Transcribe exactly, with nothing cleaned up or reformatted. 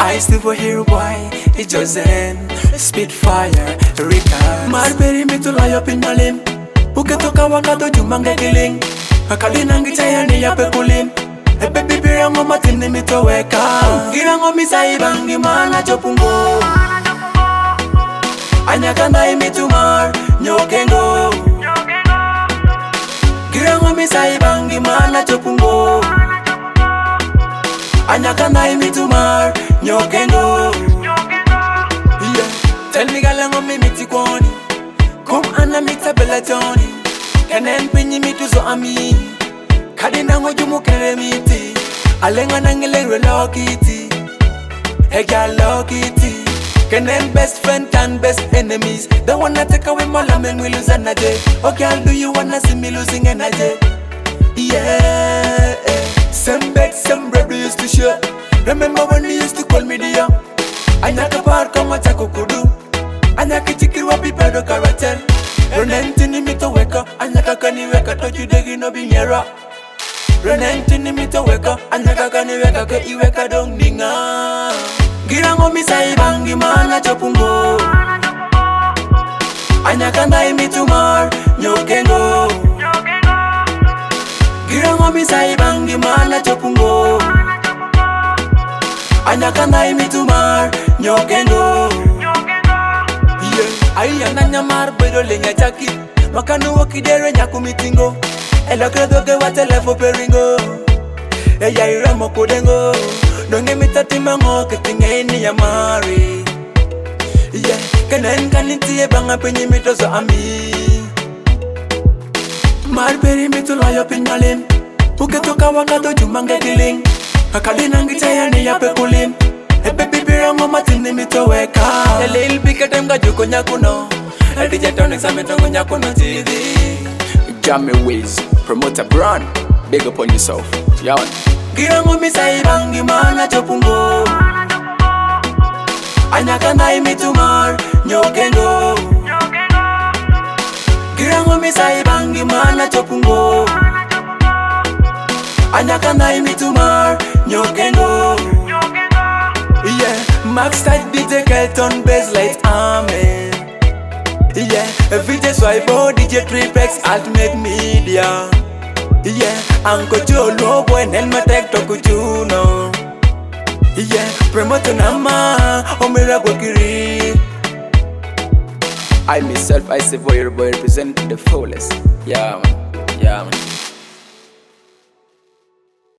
I still for hero boy, it's Josen, Spitfire, Rika. Marbury me to lie up in my limb. Uketoka wakato jumange giling. Akadina ngitaya ni ya pekulim. E baby pirango matini mitoweka. Girango misai bangi mana chopungo. Anyakanda imitumar nyokengo. Girango misai bangi mana chopungo. Anyakanda imitumar nyokengo. Yeah. Tell me galango mi mitikwoni. Come ana mita bella Johnny. Kenen pinyi mitu so ami. Kadina ngo jumu kere miti. Alenga nangile relo kiti. Ega lo kiti. Kenen best friend and best enemies. They wanna take away my love and we lose energy. Okay, I'll do you wanna see me losing energy? Yeah. Some bed, some bread we used to share. Remember when we used to call me dear? Anyaka par kama chakukudu. Anyaka chikirwa pipedo karatel. Ronentini mito weka. Anyaka kani weka toju degi no binyera. Ronentini mito weka. Anyaka kani weka ke iweka dong ninga. Girango misai bangi mana chopungo. Anyaka ndai mitumar nyokengo. Girango misai bangi mana chopungo. Anyaka ndai mitumar nyokengo. Aya nanya mar bedo lenya chaki. Makanu wakidere nyaku mitingo. Ela credo que wa telefo peringo. Eya iramo kodengo. Donge mitati mango ketinge ni ya mari. Yeah, kenen kaniti e banga penyi mitoso ami. Marbury mito loyo pinyalim. Uketoka wakato jumange giling. Akadina ngitaya ni ya pekulim. E baby pirango matini mitoweka. E lil bika time ga juko nyakuno. E D J Tonic sa mitongo nyakuno T V. Jammy Wiz, promoter brand. Big up on yourself. Yawn. Girango misai bangi mana chopungo. Anyaka ndai mitumar nyokengo. Girango misai bangi mana chopungo. Anyaka ndai mitumar nyokengo. Yeah, Max tight D J Kelton bass light amen. Yeah, V J Swipe D J Tripex Ultimate Media. Yeah, Uncle Joe Lobo and Elma Tech Tokujuno. Yeah, Promoter Nama Omira Gwakiri. I myself, I say boy, boy represent the fullest. Yeah man, yeah man.